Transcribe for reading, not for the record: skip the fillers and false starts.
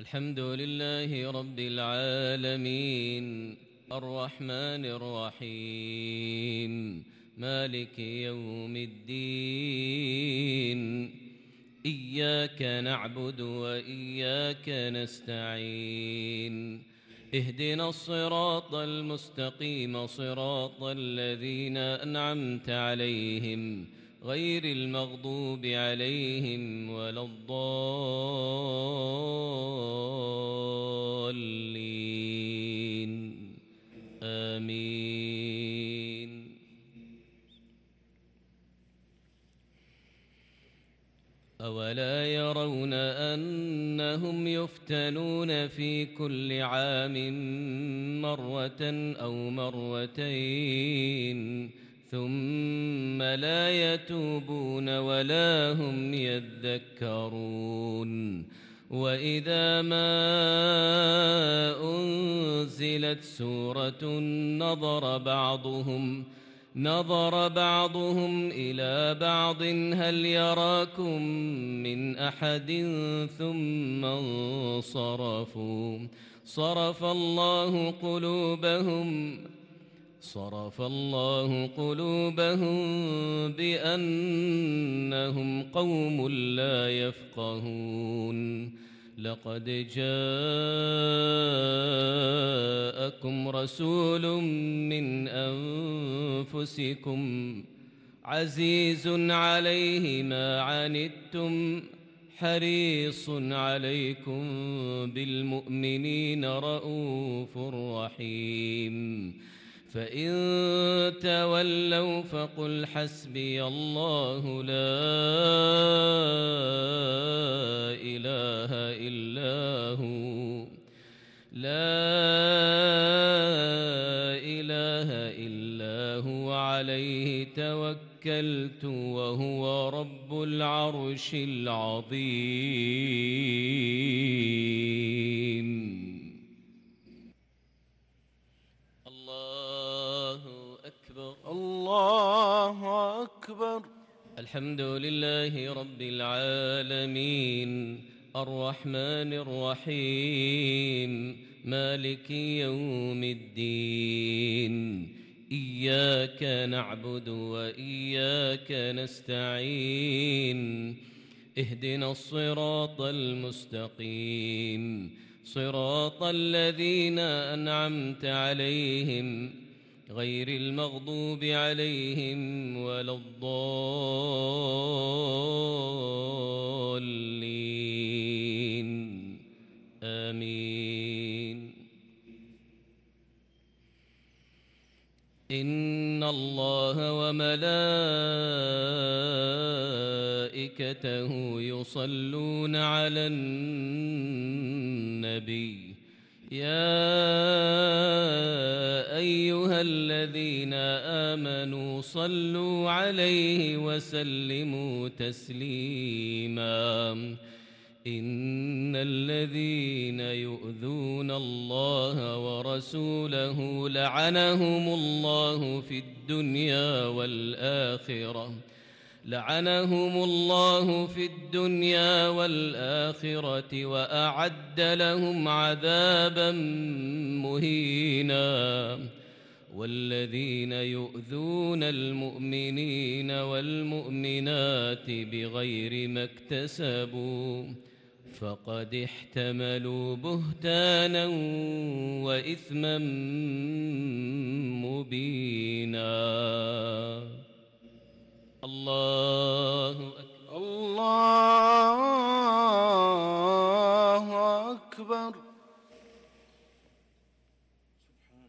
الحمد لله رب العالمين الرحمن الرحيم مالك يوم الدين إياك نعبد وإياك نستعين اهدنا الصراط المستقيم صراط الذين أنعمت عليهم غير المغضوب عليهم ولا الضالين آمين. أولا يرون أنهم يفتنون في كل عام مرة أو مرتين ثم لا يتوبون ولا هم يذكرون وإذا ما أنزلت سورة نظر بعضهم إلى بعض هل يراكم من أحد ثم انصرفوا صرف الله قلوبهم بأنهم قوم لا يفقهون لقد جاءكم رسول من أنفسكم عزيز عليه ما عنتم حريص عليكم بالمؤمنين رؤوف رحيم فإن تولوا فقل حسبي الله لا إله إلا هو عليه توكلت وهو رب العرش العظيم. الله أكبر الله أكبر. الحمد لله رب العالمين الرحمن الرحيم مالك يوم الدين إياك نعبد وإياك نستعين اهدنا الصراط المستقيم صراط الذين أنعمت عليهم غير المغضوب عليهم ولا الضالين آمين. إن الله وملائكته يصلون على النبي يا أيها الذين آمنوا صلوا عليه وسلموا تسليما إن الذين يؤذون الله ورسوله لعنهم الله في الدنيا والآخرة وأعد لهم عذابا مهينا والذين يؤذون المؤمنين والمؤمنات بغير ما اكتسبوا فقد احتملوا بهتانا وإثما مبينا. الله أكبر. الله أكبر.